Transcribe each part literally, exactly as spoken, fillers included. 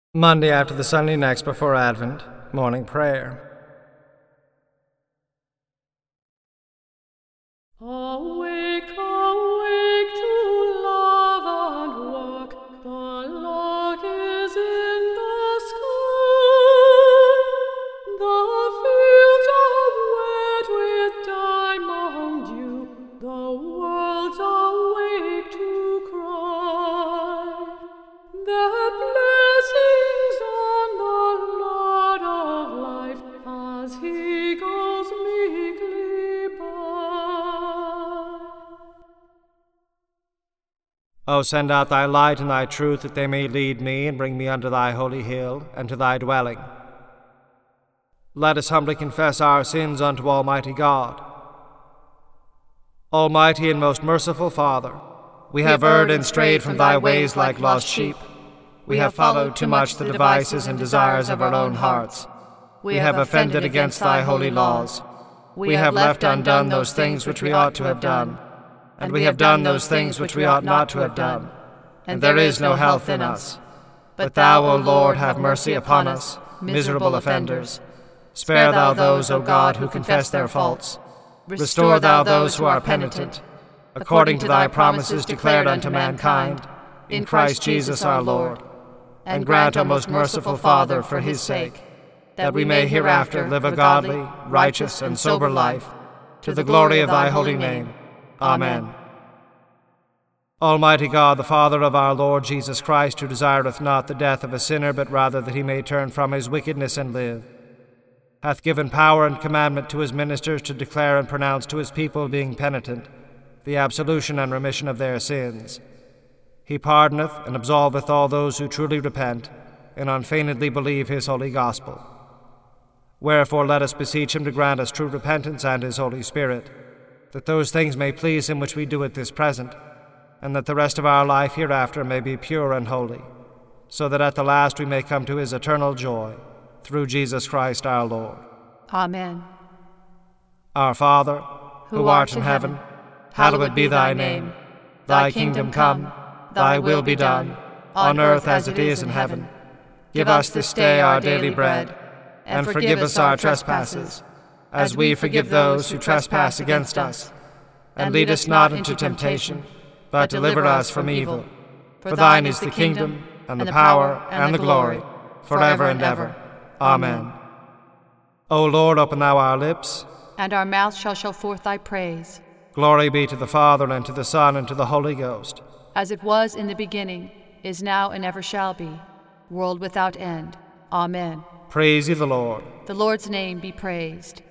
Monday after the Sunday next before Advent, morning prayer. Awake, awake to love and work, the lark is in the sky. The fields are wet with diamond dew, the world's awake to cry. The blessings on the Lord of life as he goes meekly by. O send out thy light and thy truth, that they may lead me and bring me unto thy holy hill and to thy dwelling. Let us humbly confess our sins unto Almighty God. Almighty and most merciful Father, we have erred and strayed from thy ways like lost sheep. We have followed too much the devices and desires of our own hearts. We have offended against thy holy laws. We have left undone those things which we ought to have done, and we have done those things which we ought not to have done, and there is no health in us. But thou, O Lord, have mercy upon us, miserable offenders. Spare thou those, O God, who confess their faults. Restore thou those who are penitent, according to thy promises declared unto mankind, in Christ Jesus our Lord. And grant, O most merciful Father, for his sake, that we may hereafter live a godly, righteous, and sober life, to the glory of thy holy name. Amen. Almighty God, the Father of our Lord Jesus Christ, who desireth not the death of a sinner, but rather that he may turn from his wickedness and live, hath given power and commandment to his ministers to declare and pronounce to his people, being penitent, the absolution and remission of their sins. He pardoneth and absolveth all those who truly repent and unfeignedly believe his holy gospel. Wherefore let us beseech him to grant us true repentance and his Holy Spirit, that those things may please him which we do at this present, and that the rest of our life hereafter may be pure and holy, so that at the last we may come to his eternal joy, through Jesus Christ our Lord. Amen. Our Father, who, who art in heaven, hallowed be thy name. Thy kingdom come, thy will be done, on earth as it is in heaven. Give us this day our daily bread, and forgive us our trespasses, as we forgive those who trespass against us. And lead us not into temptation, but deliver us from evil. For thine is the kingdom, and the power, and the glory, forever and ever. Amen. O Lord, open thou our lips, and our mouth shall show forth thy praise. Glory be to the Father, and to the Son, and to the Holy Ghost. As it was in the beginning, is now, and ever shall be, world without end. Amen. Praise ye the Lord. The Lord's name be praised.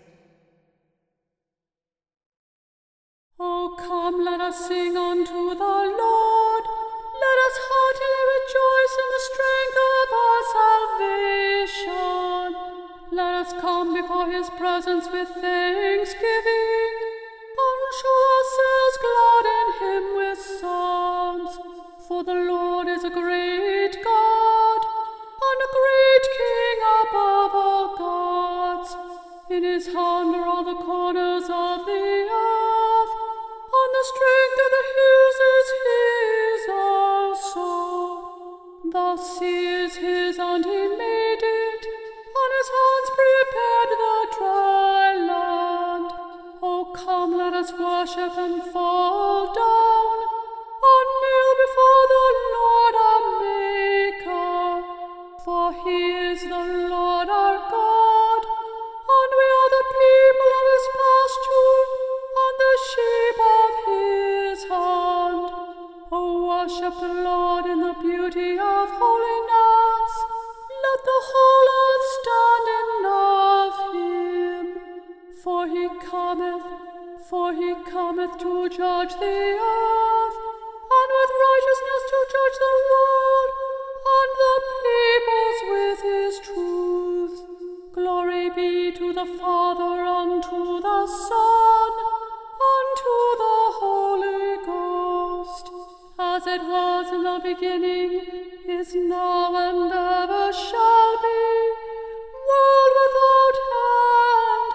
Oh, come, let us sing unto the Lord. Let us heartily rejoice in the strength of our salvation. Let us come before his presence with thanksgiving, and show ourselves glad in him with psalms. For the Lord is a great God, and a great King above all gods. In his hand are all the corners of the earth, and the strength of the hills is his also. The sea is his, and he made it, and his hands prepared the dry land. Oh, come, let us worship and fall down, and kneel before the Lord our Maker. For he is the Lord our God, and we are the people of his pasture, and the sheep of his hand. Oh, worship the Lord in the beauty of holiness. Let the whole earth stand in awe of him. For he cometh, for he cometh to judge the earth, and with righteousness to judge the world, and the peoples with his truth. Glory be to the Father, and to the Son, and to the Holy Ghost, as it was in the beginning, is now, and ever shall be, world without end.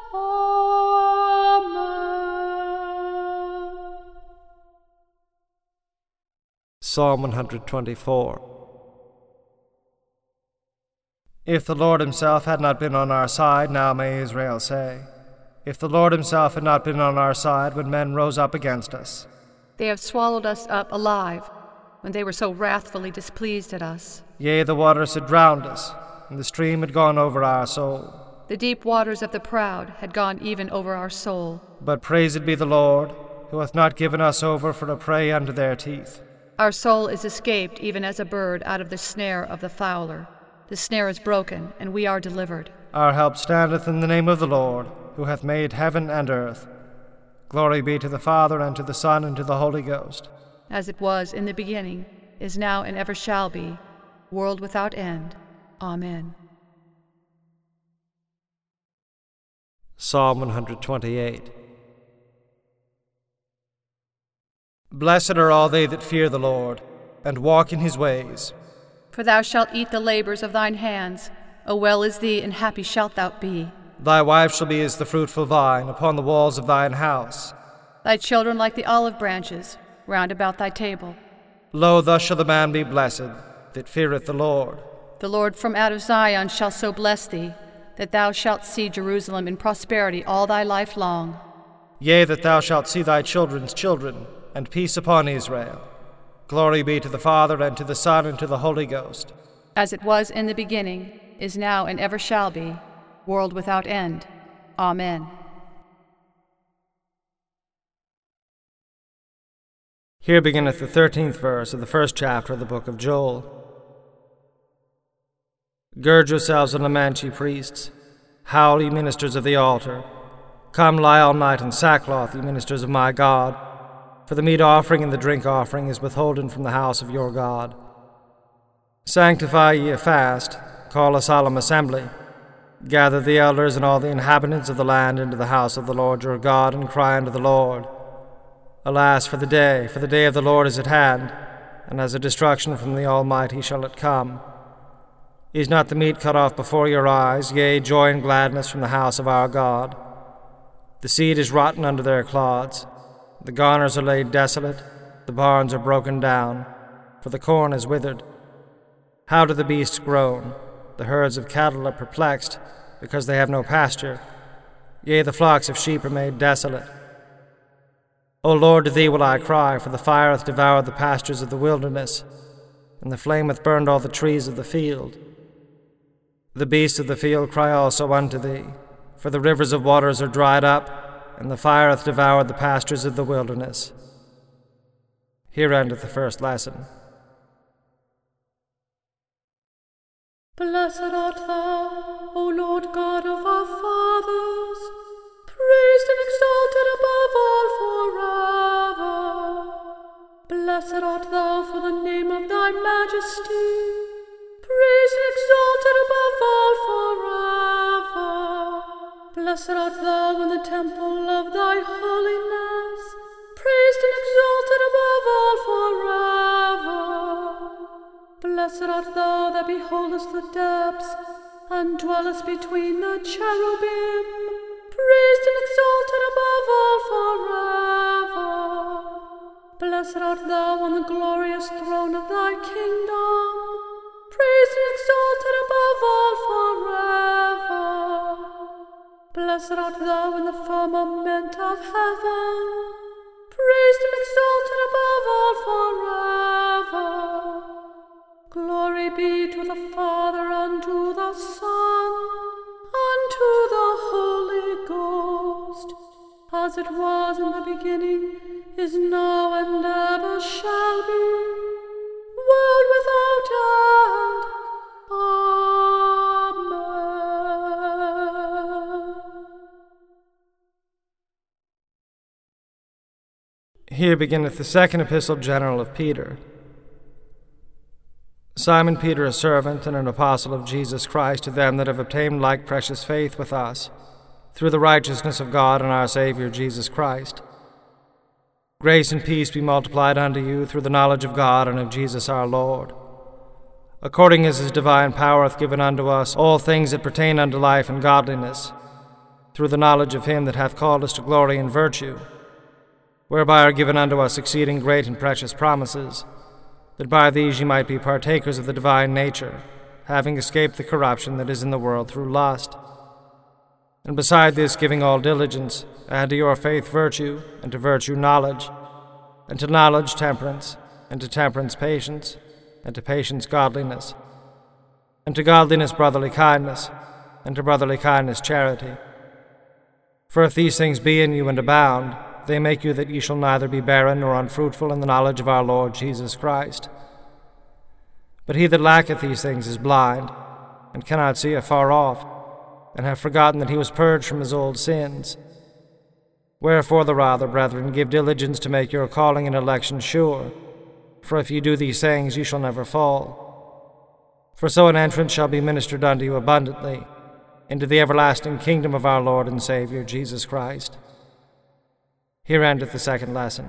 Amen. Psalm one hundred twenty-four. If the Lord himself had not been on our side, now may Israel say. If the Lord himself had not been on our side when men rose up against us. They have swallowed us up alive when they were so wrathfully displeased at us. Yea, the waters had drowned us, and the stream had gone over our soul. The deep waters of the proud had gone even over our soul. But praised be the Lord, who hath not given us over for a prey unto their teeth. Our soul is escaped even as a bird out of the snare of the fowler. The snare is broken, and we are delivered. Our help standeth in the name of the Lord, who hath made heaven and earth. Glory be to the Father, and to the Son, and to the Holy Ghost. As it was in the beginning, is now, and ever shall be, world without end. Amen. Psalm one twenty-eight. Blessed are all they that fear the Lord, and walk in his ways. For thou shalt eat the labors of thine hands. O well is thee, and happy shalt thou be. Thy wife shall be as the fruitful vine upon the walls of thine house. Thy children like the olive branches round about thy table. Lo, thus shall the man be blessed that feareth the Lord. The Lord from out of Zion shall so bless thee, that thou shalt see Jerusalem in prosperity all thy life long. Yea, that thou shalt see thy children's children, and peace upon Israel. Glory be to the Father, and to the Son, and to the Holy Ghost. As it was in the beginning, is now, and ever shall be, world without end. Amen. Here beginneth the thirteenth verse of the first chapter of the book of Joel. Gird yourselves and lament, ye priests. Howl, ye ministers of the altar. Come, lie all night in sackcloth, ye ministers of my God. For the meat offering and the drink offering is withholden from the house of your God. Sanctify ye a fast, call a solemn assembly. Gather the elders and all the inhabitants of the land into the house of the Lord your God, and cry unto the Lord. Alas for the day, for the day of the Lord is at hand, and as a destruction from the Almighty shall it come. Is not the meat cut off before your eyes, yea, joy and gladness from the house of our God? The seed is rotten under their clods. The garners are laid desolate, the barns are broken down, for the corn is withered. How do the beasts groan? The herds of cattle are perplexed, because they have no pasture. Yea, the flocks of sheep are made desolate. O Lord, to thee will I cry, for the fire hath devoured the pastures of the wilderness, and the flame hath burned all the trees of the field. The beasts of the field cry also unto thee, for the rivers of waters are dried up, and the fire hath devoured the pastures of the wilderness. Here endeth the first lesson. Blessed art thou, O Lord God of our fathers, praised and exalted above all forever. Blessed art thou for the name of thy majesty, praised and exalted above all forever. Blessed art thou in the temple of thy holiness, praised and exalted above all forever. Blessed art thou that beholdest the depths, and dwellest between the cherubim, praised and exalted above all forever. Blessed art thou on the glorious throne of thy kingdom, praised and exalted above all forever. Blessed art thou in the firmament of heaven, praised and exalted above all forever. Glory be to the Father, and to the Son, and to the Holy Ghost, as it was in the beginning, is now, and ever shall be, world without end. Amen. Here beginneth the second epistle general of Peter. Simon Peter, a servant and an apostle of Jesus Christ, to them that have obtained like precious faith with us, through the righteousness of God and our Saviour Jesus Christ. Grace and peace be multiplied unto you through the knowledge of God and of Jesus our Lord, according as his divine power hath given unto us all things that pertain unto life and godliness, through the knowledge of him that hath called us to glory and virtue, whereby are given unto us exceeding great and precious promises, that by these ye might be partakers of the divine nature, having escaped the corruption that is in the world through lust. And beside this, giving all diligence, add to your faith virtue, and to virtue knowledge, and to knowledge temperance, and to temperance patience, and to patience godliness, and to godliness brotherly kindness, and to brotherly kindness charity. For if these things be in you and abound, they make you that ye shall neither be barren nor unfruitful in the knowledge of our Lord Jesus Christ. But he that lacketh these things is blind, and cannot see afar off, and hath forgotten that he was purged from his old sins. Wherefore the rather, brethren, give diligence to make your calling and election sure, for if ye do these things, ye shall never fall. For so an entrance shall be ministered unto you abundantly into the everlasting kingdom of our Lord and Saviour Jesus Christ. Here endeth the second lesson.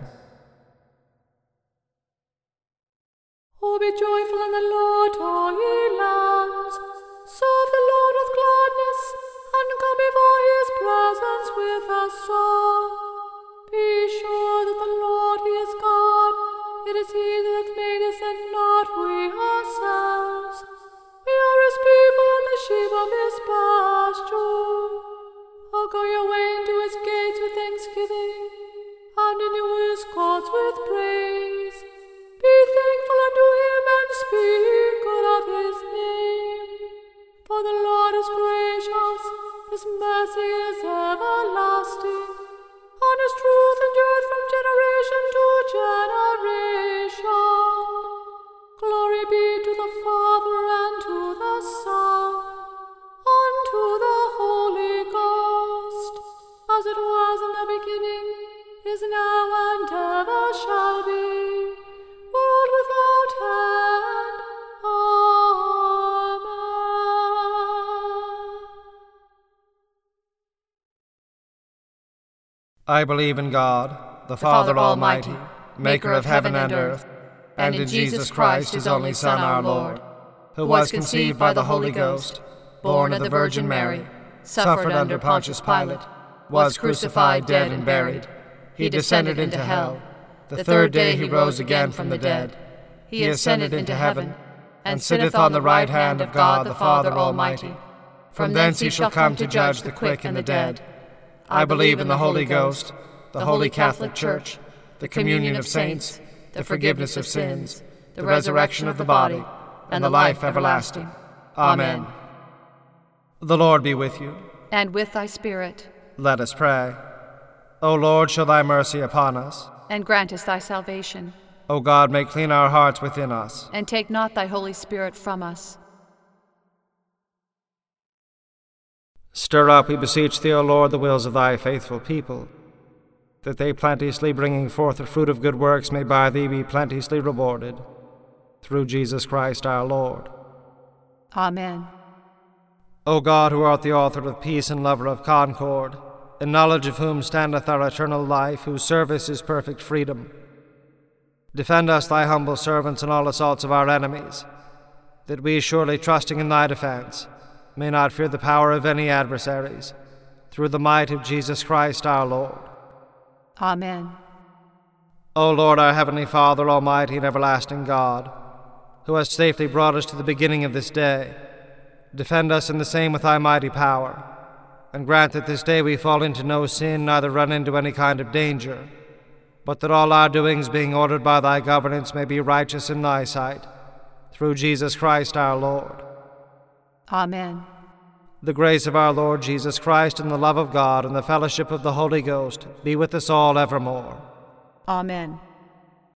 O be joyful in the Lord, all ye lands. Serve the Lord with gladness, and come before his presence with a song. Be sure that the Lord, he is God. It is he that hath made us, and not we ourselves. We are his people, and the sheep of his pasture. O go your way into his gates with thanksgiving, and into his courts with praise. Be thankful unto him, and speak good of his name. For the Lord is gracious, his mercy is everlasting, and his truth endureth from generation to generation. Glory be to the Father, and to the Son, and to the Holy Ghost, as it was in the beginning, is now, and ever shall be, world without end. Amen. I believe in God, the, Father Father Almighty, maker of heaven and earth, and in Jesus Christ, his only Son, our Lord, who was conceived by the Holy Ghost, born of the Virgin Mary, suffered under Pontius Pilate, was crucified, dead, and buried. He descended into hell. The third day he rose again from the dead. He ascended into heaven, and sitteth on the right hand of God the Father Almighty. From thence he shall come to judge the quick and the dead. I believe in the Holy Ghost, the Holy Catholic Church, the communion of saints, the forgiveness of sins, the resurrection of the body, and the life everlasting. Amen. The Lord be with you. And with thy spirit. Let us pray. O Lord, show thy mercy upon us. And grant us thy salvation. O God, make clean our hearts within us. And take not thy Holy Spirit from us. Stir up, we beseech thee, O Lord, the wills of thy faithful people, that they, plenteously bringing forth the fruit of good works, may by thee be plenteously rewarded. Through Jesus Christ our Lord. Amen. O God, who art the author of peace and lover of concord, in knowledge of whom standeth our eternal life, whose service is perfect freedom, defend us, thy humble servants, in all assaults of our enemies, that we, surely trusting in thy defense, may not fear the power of any adversaries, through the might of Jesus Christ our Lord. Amen. O Lord, our heavenly Father, almighty and everlasting God, who hast safely brought us to the beginning of this day, defend us in the same with thy mighty power, and grant that this day we fall into no sin, neither run into any kind of danger, but that all our doings, being ordered by thy governance, may be righteous in thy sight, through Jesus Christ our Lord. Amen. The grace of our Lord Jesus Christ, and the love of God, and the fellowship of the Holy Ghost be with us all evermore. Amen.